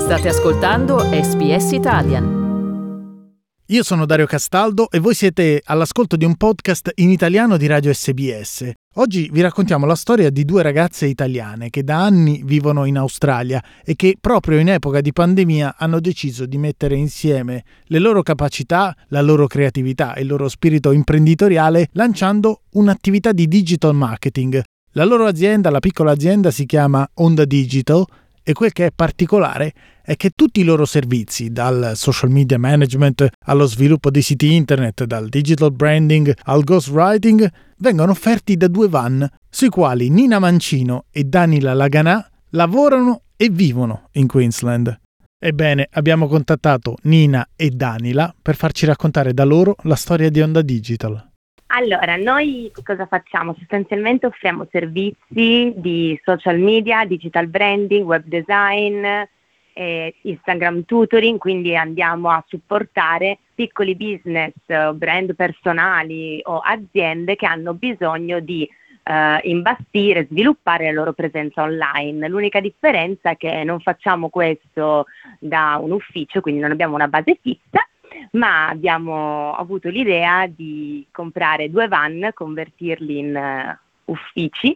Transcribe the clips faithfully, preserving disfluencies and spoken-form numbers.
State ascoltando S B S Italian. Io sono Dario Castaldo e voi siete all'ascolto di un podcast in italiano di Radio S B S. Oggi vi raccontiamo la storia di due ragazze italiane che da anni vivono in Australia e che proprio in epoca di pandemia hanno deciso di mettere insieme le loro capacità, la loro creatività e il loro spirito imprenditoriale lanciando un'attività di digital marketing. La loro azienda, la piccola azienda, si chiama Onda Digital e quel che è particolare è che tutti i loro servizi, dal social media management allo sviluppo dei siti internet, dal digital branding al ghostwriting, vengono offerti da due van sui quali Nina Mancino e Danila Laganà lavorano e vivono in Queensland. Ebbene, abbiamo contattato Nina e Danila per farci raccontare da loro la storia di Onda Digital. Allora, noi cosa facciamo? Sostanzialmente offriamo servizi di social media, digital branding, web design, eh, Instagram tutoring, quindi andiamo a supportare piccoli business, brand personali o aziende che hanno bisogno di eh, imbastire, sviluppare la loro presenza online. L'unica differenza è che non facciamo questo da un ufficio, quindi non abbiamo una base fissa, ma abbiamo avuto l'idea di comprare due van, convertirli in uh, uffici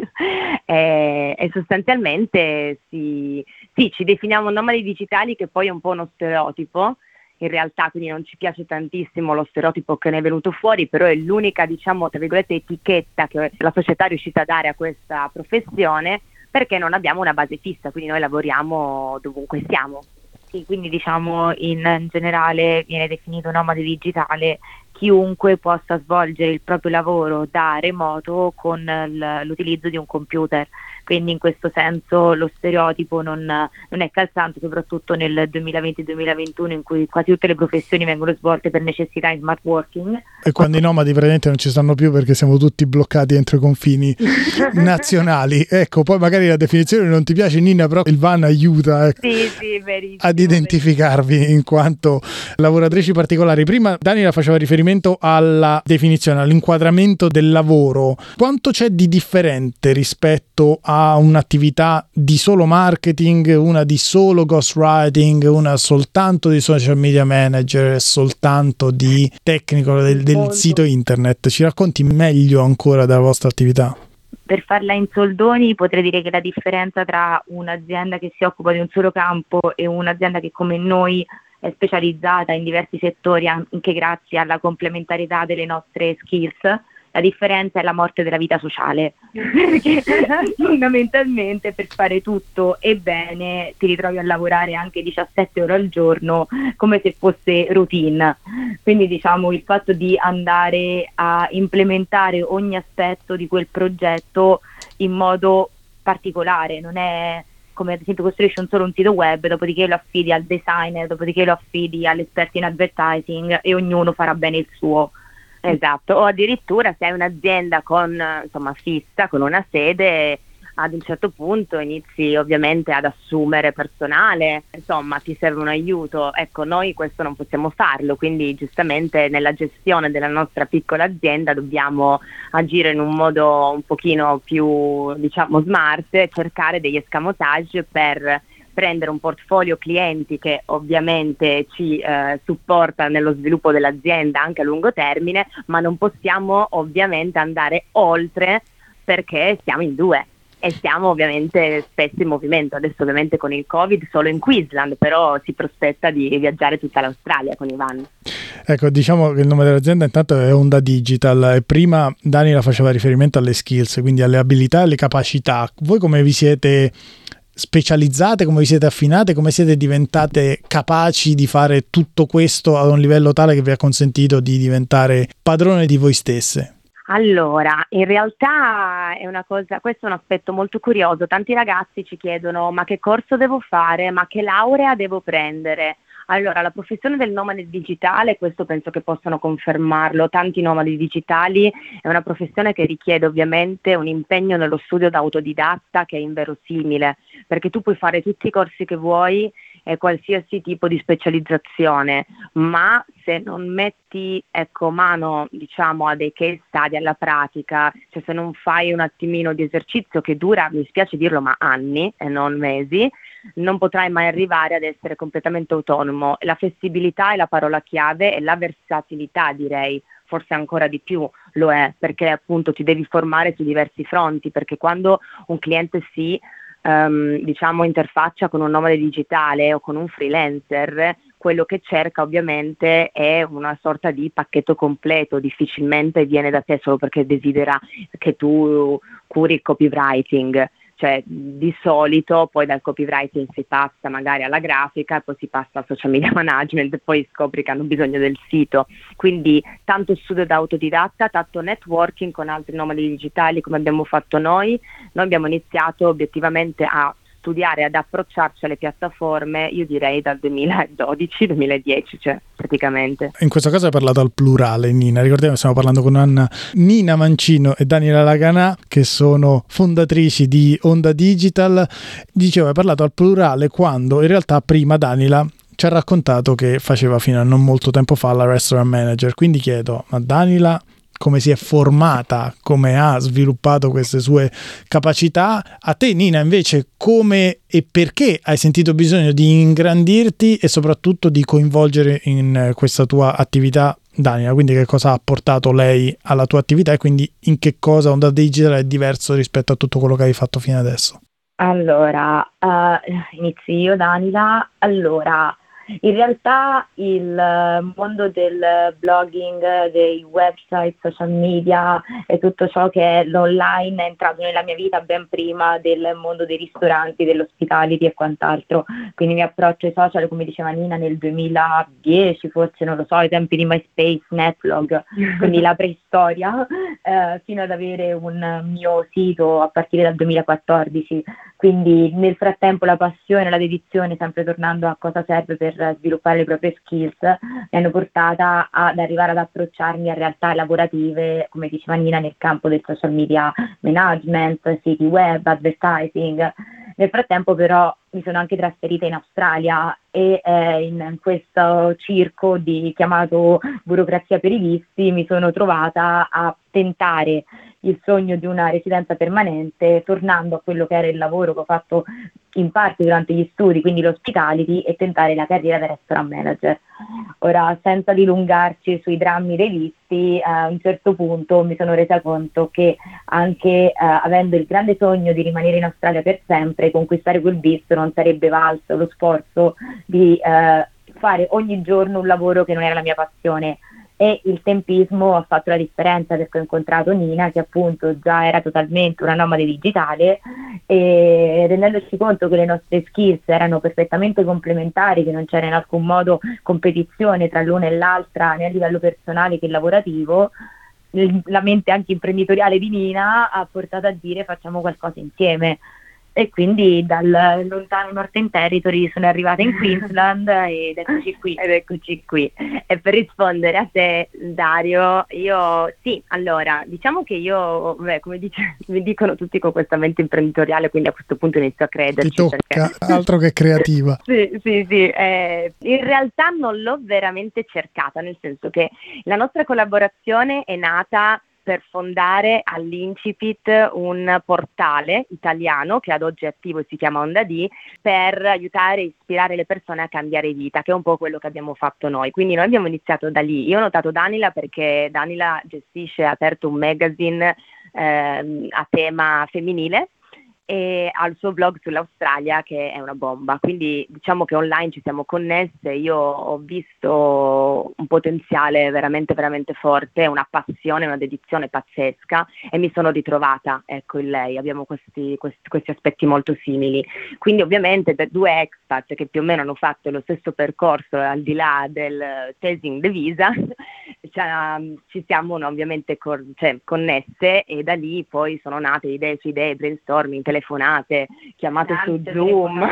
e, e sostanzialmente sì, sì, ci definiamo nomadi digitali, che poi è un po' uno stereotipo in realtà, quindi non ci piace tantissimo lo stereotipo che ne è venuto fuori, però è l'unica, diciamo, tra virgolette, etichetta che la società è riuscita a dare a questa professione, perché non abbiamo una base fissa, quindi noi lavoriamo dovunque siamo. Sì, quindi diciamo in generale viene definito nomade digitale chiunque possa svolgere il proprio lavoro da remoto con l- l'utilizzo di un computer, quindi in questo senso lo stereotipo non, non è calzante, soprattutto nel duemilaventi duemilaventuno in cui quasi tutte le professioni vengono svolte per necessità in smart working. E quando i nomadi praticamente non ci stanno più perché siamo tutti bloccati entro i confini nazionali. Ecco, poi magari la definizione non ti piace, Nina, però il van aiuta ecco, sì, sì, verissimo, ad identificarvi verissimo. In quanto lavoratrici particolari. Prima Danila faceva riferimento alla definizione, all'inquadramento del lavoro. Quanto c'è di differente rispetto a un'attività di solo marketing, una di solo ghostwriting, una soltanto di social media manager, soltanto di tecnico del, del sito internet? Ci racconti meglio ancora della vostra attività? Per farla in soldoni potrei dire che la differenza tra un'azienda che si occupa di un solo campo e un'azienda che come noi è specializzata in diversi settori anche grazie alla complementarietà delle nostre skills, la differenza è la morte della vita sociale, perché fondamentalmente per fare tutto e bene ti ritrovi a lavorare anche diciassette ore al giorno come se fosse routine, quindi diciamo il fatto di andare a implementare ogni aspetto di quel progetto in modo particolare, non è come ad esempio costruisci solo un sito web, dopodiché lo affidi al designer, dopodiché lo affidi all'esperto in advertising e ognuno farà bene il suo. Esatto, o addirittura se hai un'azienda con insomma fissa, con una sede, ad un certo punto inizi ovviamente ad assumere personale, insomma ti serve un aiuto. Ecco, noi questo non possiamo farlo, quindi giustamente nella gestione della nostra piccola azienda dobbiamo agire in un modo un pochino più, diciamo, smart e cercare degli escamotage per prendere un portfolio clienti che ovviamente ci eh, supporta nello sviluppo dell'azienda anche a lungo termine, ma non possiamo ovviamente andare oltre perché siamo in due e siamo ovviamente spesso in movimento. Adesso ovviamente con il Covid solo in Queensland, però si prospetta di viaggiare tutta l'Australia con i van. Ecco, diciamo che il nome dell'azienda intanto è Onda Digital e prima Danila faceva riferimento alle skills, quindi alle abilità e alle capacità. Voi come vi siete specializzate, come vi siete affinate, come siete diventate capaci di fare tutto questo ad un livello tale che vi ha consentito di diventare padrone di voi stesse? Allora, in realtà è una cosa, questo è un aspetto molto curioso. Tanti ragazzi ci chiedono: ma che corso devo fare? Ma che laurea devo prendere? Allora, la professione del nomade digitale, questo penso che possano confermarlo tanti nomadi digitali, è una professione che richiede ovviamente un impegno nello studio da autodidatta che è inverosimile, perché tu puoi fare tutti i corsi che vuoi, e qualsiasi tipo di specializzazione, ma se non metti ecco mano diciamo a dei case study, alla pratica, cioè se non fai un attimino di esercizio che dura, mi spiace dirlo, ma anni e non mesi, non potrai mai arrivare ad essere completamente autonomo. La flessibilità è la parola chiave, e la versatilità, direi forse ancora di più lo è, perché appunto ti devi formare su diversi fronti, perché quando un cliente si um, diciamo interfaccia con un nomade digitale o con un freelancer, quello che cerca ovviamente è una sorta di pacchetto completo, difficilmente viene da te solo perché desidera che tu curi il copywriting. Cioè di solito poi dal copywriting si passa magari alla grafica e poi si passa al social media management e poi scopri che hanno bisogno del sito. Quindi tanto studio da autodidatta, tanto networking con altri nomadi digitali come abbiamo fatto noi. Noi abbiamo iniziato obiettivamente a studiare, ad approcciarci alle piattaforme, io direi dal duemiladodici duemiladieci, cioè praticamente. In questo caso hai parlato al plurale, Nina. Ricordiamo che stiamo parlando con Anna, Nina Mancino e Daniela Laganà, che sono fondatrici di Onda Digital. Dicevo, hai parlato al plurale quando in realtà prima Daniela ci ha raccontato che faceva fino a non molto tempo fa la restaurant manager. Quindi chiedo, ma Daniela come si è formata, come ha sviluppato queste sue capacità? A te, Nina, invece, come e perché hai sentito bisogno di ingrandirti e soprattutto di coinvolgere in questa tua attività Daniela? Quindi che cosa ha portato lei alla tua attività e quindi in che cosa Onda Digital è diverso rispetto a tutto quello che hai fatto fino adesso? Allora, uh, inizio io, Daniela. Allora, in realtà il mondo del blogging, dei website, social media e tutto ciò che è l'online è entrato nella mia vita ben prima del mondo dei ristoranti, dell'hospitality e quant'altro. Quindi mi approccio ai social, come diceva Nina, nel duemiladieci, forse, non lo so, ai tempi di MySpace, Netlog, quindi la preistoria, eh, fino ad avere un mio sito a partire dal duemilaquattordici. Quindi nel frattempo la passione, la dedizione, sempre tornando a cosa serve per sviluppare le proprie skills, mi hanno portata ad arrivare ad approcciarmi a realtà lavorative, come diceva Nina, nel campo del social media management, siti web, advertising. Nel frattempo però mi sono anche trasferita in Australia e eh, in questo circo di chiamato burocrazia per i visti mi sono trovata a tentare il sogno di una residenza permanente, tornando a quello che era il lavoro che ho fatto in parte durante gli studi, quindi l'hospitality, e tentare la carriera da restaurant manager. Ora, senza dilungarci sui drammi dei visti, eh, a un certo punto mi sono resa conto che anche eh, avendo il grande sogno di rimanere in Australia per sempre, conquistare quel visto non sarebbe valso lo sforzo di eh, fare ogni giorno un lavoro che non era la mia passione. E il tempismo ha fatto la differenza, perché ho incontrato Nina, che appunto già era totalmente una nomade digitale, e rendendoci conto che le nostre skills erano perfettamente complementari, che non c'era in alcun modo competizione tra l'una e l'altra né a livello personale che lavorativo, la mente anche imprenditoriale di Nina ha portato a dire facciamo qualcosa insieme. E quindi dal lontano Northern Territory sono arrivata in Queensland ed eccoci qui. Ed eccoci qui. E per rispondere a te, Dario, io sì, allora, diciamo che io, beh, come dice, mi dicono tutti con questa mente imprenditoriale, quindi a questo punto inizio a crederci. Ti tocca, perché... altro che creativa. Sì, sì, sì. Eh, in realtà non l'ho veramente cercata, nel senso che la nostra collaborazione è nata per fondare all'Incipit un portale italiano che ad oggi è attivo e si chiama Onda D, per aiutare e ispirare le persone a cambiare vita, che è un po' quello che abbiamo fatto noi. Quindi noi abbiamo iniziato da lì. Io ho notato Danila perché Danila gestisce, ha aperto un magazine eh, a tema femminile e ha il suo blog sull'Australia che è una bomba, quindi diciamo che online ci siamo connesse. Io ho visto un potenziale veramente veramente forte, una passione, una dedizione pazzesca e mi sono ritrovata ecco in lei. Abbiamo questi, questi, questi aspetti molto simili, quindi ovviamente per due expat che più o meno hanno fatto lo stesso percorso al di là del chasing the visa cioè, ci siamo no, ovviamente cor- cioè, connesse, e da lì poi sono nate idee su idee, brainstorming, telefonate, chiamate su Zoom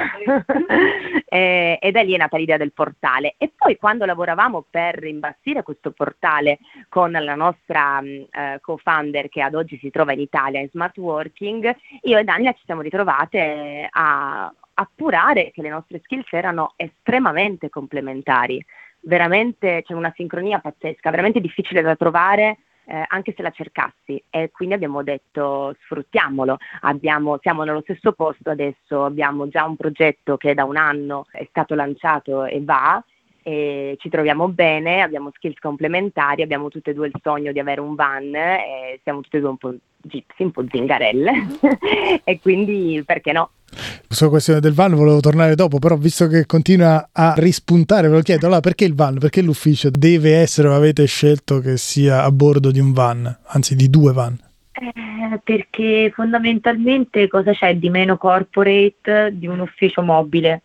e, e da lì è nata l'idea del portale. E poi quando lavoravamo per imbastire questo portale con la nostra uh, co-founder che ad oggi si trova in Italia in smart working, io e Daniela ci siamo ritrovate a appurare che le nostre skills erano estremamente complementari, veramente c'è una sincronia pazzesca, veramente difficile da trovare, eh, anche se la cercassi, e quindi abbiamo detto sfruttiamolo. Abbiamo, siamo nello stesso posto adesso, abbiamo già un progetto che da un anno è stato lanciato e va, e ci troviamo bene, abbiamo skills complementari, abbiamo tutte e due il sogno di avere un van, e siamo tutte e due un po' gypsy, un po' zingarelle e quindi perché no? Sulla questione del van volevo tornare dopo, però visto che continua a rispuntare ve lo chiedo, allora perché il van? Perché l'ufficio deve essere, o avete scelto che sia a bordo di un van, anzi di due van? Eh, perché fondamentalmente cosa c'è di meno corporate di un ufficio mobile?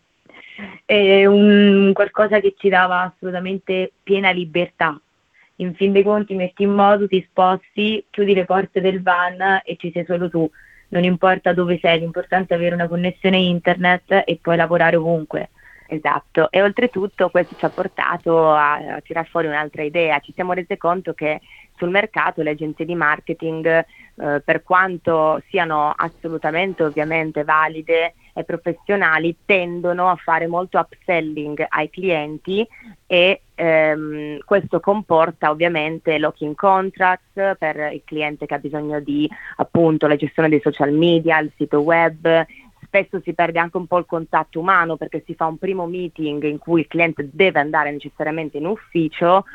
È un qualcosa che ci dava assolutamente piena libertà. In fin dei conti metti in moto, ti sposti, chiudi le porte del van e ci sei solo tu. Non importa dove sei, l'importante è avere una connessione internet e puoi lavorare ovunque. Esatto, e oltretutto questo ci ha portato a, a tirare fuori un'altra idea. Ci siamo resi conto che sul mercato le agenzie di marketing, eh, per quanto siano assolutamente ovviamente valide e professionali, tendono a fare molto upselling ai clienti e ehm, questo comporta ovviamente lock-in contracts per il cliente che ha bisogno di appunto la gestione dei social media, il sito web. Spesso si perde anche un po' il contatto umano perché si fa un primo meeting in cui il cliente deve andare necessariamente in ufficio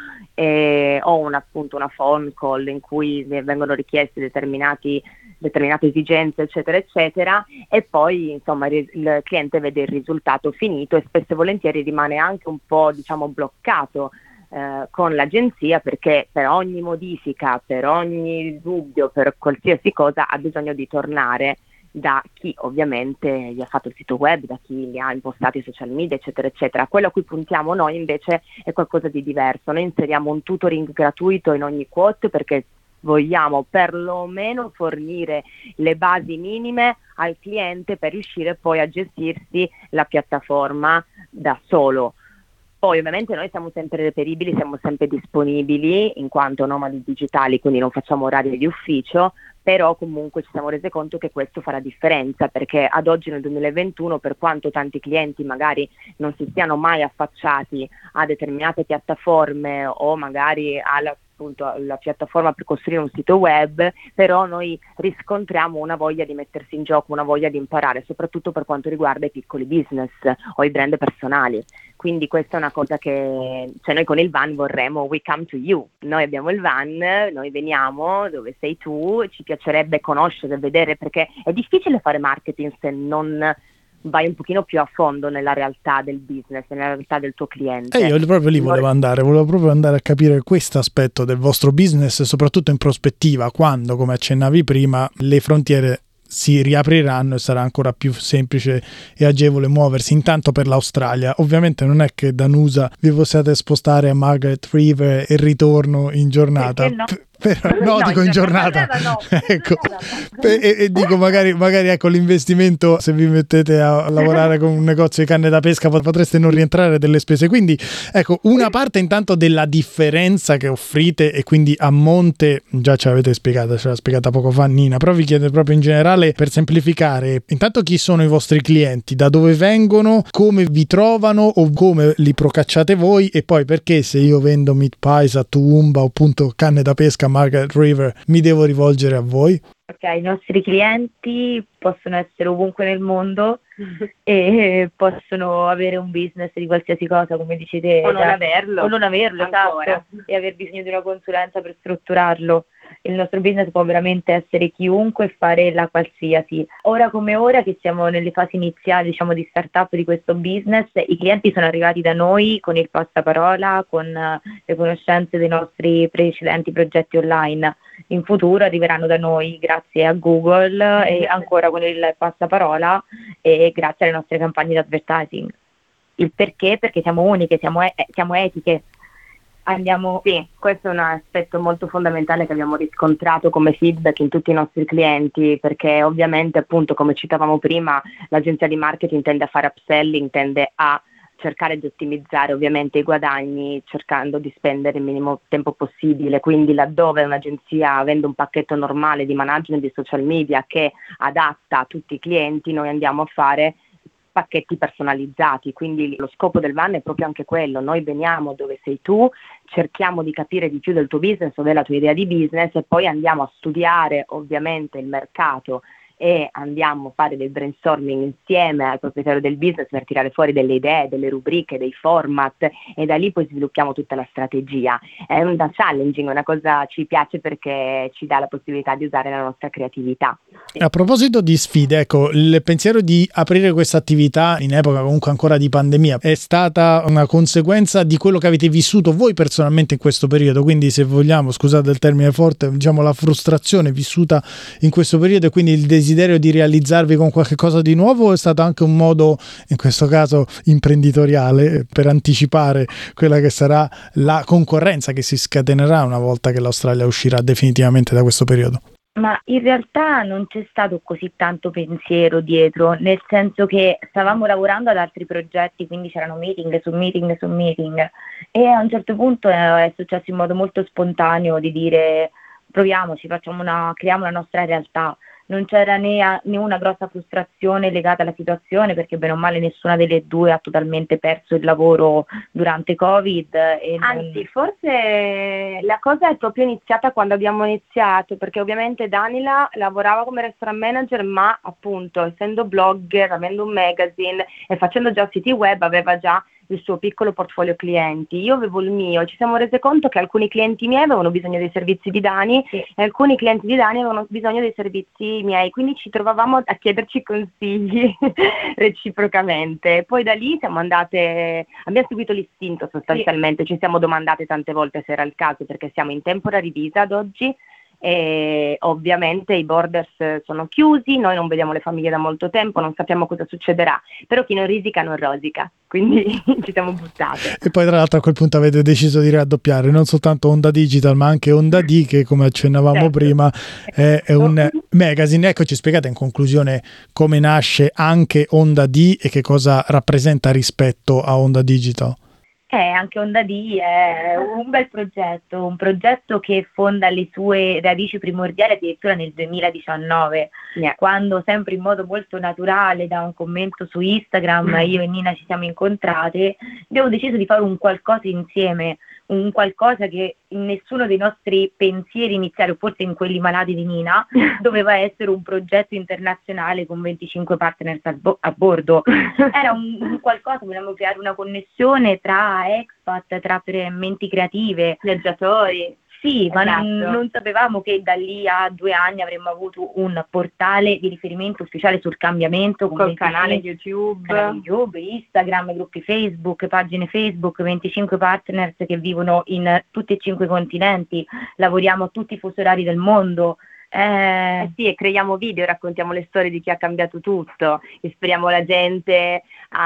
eh, o un, appunto una phone call in cui vengono richiesti determinati, determinate esigenze eccetera eccetera, e poi insomma il, il cliente vede il risultato finito e spesso e volentieri rimane anche un po' diciamo bloccato eh, con l'agenzia, perché per ogni modifica, per ogni dubbio, per qualsiasi cosa ha bisogno di tornare da chi ovviamente gli ha fatto il sito web, da chi li ha impostati i social media eccetera eccetera. Quello a cui puntiamo noi invece è qualcosa di diverso. Noi inseriamo un tutoring gratuito in ogni quote perché vogliamo perlomeno fornire le basi minime al cliente per riuscire poi a gestirsi la piattaforma da solo. Poi ovviamente noi siamo sempre reperibili, siamo sempre disponibili in quanto nomadi digitali, quindi non facciamo orari di ufficio, però comunque ci siamo resi conto che questo fa la differenza, perché ad oggi nel duemilaventuno, per quanto tanti clienti magari non si siano mai affacciati a determinate piattaforme o magari alla appunto la piattaforma per costruire un sito web, però noi riscontriamo una voglia di mettersi in gioco, una voglia di imparare, soprattutto per quanto riguarda i piccoli business o i brand personali. Quindi questa è una cosa che, cioè noi con il van vorremmo we come to you, noi abbiamo il van, noi veniamo dove sei tu, ci piacerebbe conoscere, vedere, perché è difficile fare marketing se non vai un pochino più a fondo nella realtà del business, nella realtà del tuo cliente. E io proprio lì volevo andare, volevo proprio andare a capire questo aspetto del vostro business, soprattutto in prospettiva, quando, come accennavi prima, le frontiere si riapriranno e sarà ancora più semplice e agevole muoversi. Intanto per l'Australia, ovviamente non è che da Nusa vi possiate spostare a Margaret River e ritorno in giornata. No? P- però, no, no, dico in giornata, giornata no. ecco. e, e dico magari, magari ecco l'investimento, se vi mettete a lavorare con un negozio di canne da pesca potreste non rientrare delle spese, quindi ecco una parte intanto della differenza che offrite, e quindi a monte già ce l'avete spiegata, ce l'ha spiegata poco fa Nina, però vi chiedo proprio in generale, per semplificare, intanto chi sono i vostri clienti, da dove vengono, come vi trovano o come li procacciate voi, e poi perché se io vendo meat pies a Toowoomba o appunto canne da pesca Margaret River mi devo rivolgere a voi? Ok, i nostri clienti possono essere ovunque nel mondo e possono avere un business di qualsiasi cosa, come dici te, o non da, averlo o non averlo, ancora. esatto, e aver bisogno di una consulenza per strutturarlo. Il nostro business può veramente essere chiunque e fare la qualsiasi. Ora come ora, che siamo nelle fasi iniziali, diciamo, di startup di questo business, i clienti sono arrivati da noi con il passaparola, con le conoscenze dei nostri precedenti progetti online. In futuro arriveranno da noi grazie a Google e ancora con il passaparola e grazie alle nostre campagne di advertising. Il perché? Perché siamo uniche, siamo, e- siamo etiche. Andiamo... Sì, questo è un aspetto molto fondamentale che abbiamo riscontrato come feedback in tutti i nostri clienti, perché ovviamente appunto come citavamo prima l'agenzia di marketing tende a fare upselling, tende a cercare di ottimizzare ovviamente i guadagni cercando di spendere il minimo tempo possibile, quindi laddove un'agenzia vende un pacchetto normale di management di social media che adatta a tutti i clienti, noi andiamo a fare pacchetti personalizzati, quindi lo scopo del van è proprio anche quello: noi veniamo dove sei tu, cerchiamo di capire di più del tuo business o della tua idea di business e poi andiamo a studiare ovviamente il mercato e andiamo a fare del brainstorming insieme al proprietario del business per tirare fuori delle idee, delle rubriche, dei format, e da lì poi sviluppiamo tutta la strategia. È una challenging, una cosa ci piace perché ci dà la possibilità di usare la nostra creatività. Sì. A proposito di sfide, ecco, il pensiero di aprire questa attività in epoca comunque ancora di pandemia è stata una conseguenza di quello che avete vissuto voi personalmente in questo periodo, quindi se vogliamo, scusate il termine forte, diciamo la frustrazione vissuta in questo periodo e quindi il desiderio di realizzarvi con qualche cosa di nuovo, o è stato anche un modo, in questo caso imprenditoriale, per anticipare quella che sarà la concorrenza che si scatenerà una volta che l'Australia uscirà definitivamente da questo periodo? Ma in realtà non c'è stato così tanto pensiero dietro, nel senso che stavamo lavorando ad altri progetti, quindi c'erano meeting su meeting su meeting, e a un certo punto è successo in modo molto spontaneo di dire proviamoci, facciamo una, creiamo la nostra realtà. Non c'era né, né una grossa frustrazione legata alla situazione, perché bene o male nessuna delle due ha totalmente perso il lavoro durante Covid. E Anzi, non... forse la cosa è proprio iniziata quando abbiamo iniziato, perché ovviamente Danila lavorava come restaurant manager, ma appunto essendo blogger, avendo un magazine e facendo già siti web, aveva già il suo piccolo portfolio clienti. Io avevo il mio, ci siamo rese conto che alcuni clienti miei avevano bisogno dei servizi di Dani, sì, e alcuni clienti di Dani avevano bisogno dei servizi miei, quindi ci trovavamo a chiederci consigli reciprocamente. Poi da lì siamo andate, abbiamo seguito l'istinto sostanzialmente, sì. Ci siamo domandate tante volte se era il caso, perché siamo in temporary visa ad oggi e ovviamente i borders sono chiusi, noi non vediamo le famiglie da molto tempo, non sappiamo cosa succederà, però chi non risica non rosica, quindi ci siamo buttate. E poi tra l'altro a quel punto avete deciso di raddoppiare non soltanto Onda Digital ma anche Onda D, che come accennavamo certo. prima è, è un magazine. Ecco, ci spiegate in conclusione come nasce anche Onda D e che cosa rappresenta rispetto a Onda Digital? Eh, anche Onda D è un bel progetto, un progetto che fonda le sue radici primordiali addirittura nel duemiladiciannove, yeah. quando sempre in modo molto naturale, da un commento su Instagram, mm. io e Nina ci siamo incontrate, abbiamo deciso di fare un qualcosa insieme, un qualcosa che in nessuno dei nostri pensieri iniziali, o forse in quelli malati di Nina, doveva essere un progetto internazionale con venticinque partners a, bo- a bordo. Era un, un qualcosa, volevamo creare una connessione tra expat, tra menti creative, viaggiatori. Sì, ma esatto. non, non sapevamo che da lì a due anni avremmo avuto un portale di riferimento ufficiale sul cambiamento, con col canale YouTube. canale YouTube, Instagram, gruppi Facebook, pagine Facebook, venticinque partners che vivono in tutti e cinque i continenti, lavoriamo a tutti i fusi orari del mondo. Eh, eh sì, e creiamo video, raccontiamo le storie di chi ha cambiato tutto, ispiriamo la gente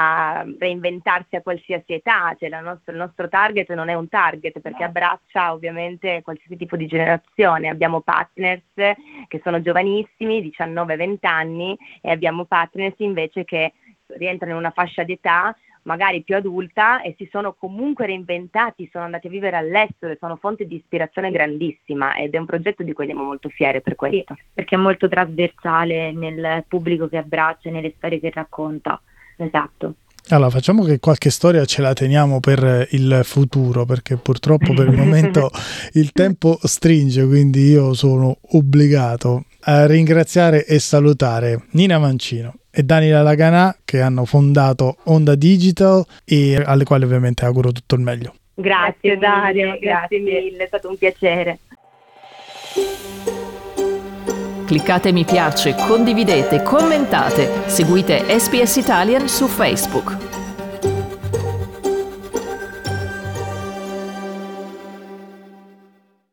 a reinventarsi a qualsiasi età, cioè la nostra, il nostro target non è un target perché abbraccia ovviamente qualsiasi tipo di generazione. Abbiamo partners che sono giovanissimi, diciannove venti anni, e abbiamo partners invece che rientrano in una fascia d'età magari più adulta e si sono comunque reinventati, sono andati a vivere all'estero e sono fonte di ispirazione grandissima, ed è un progetto di cui siamo molto fiere per questo. Sì, perché è molto trasversale nel pubblico che abbraccia e nelle storie che racconta. Esatto. Allora, facciamo che qualche storia ce la teniamo per il futuro, perché purtroppo per il momento il tempo stringe, quindi io sono obbligato a ringraziare e salutare Nina Mancino e Danila Laganà, che hanno fondato Onda Digital e alle quali ovviamente auguro tutto il meglio. Grazie, grazie Dario, mille, grazie mille, è stato un piacere. Cliccate mi piace, condividete, commentate, seguite S B S Italian su Facebook.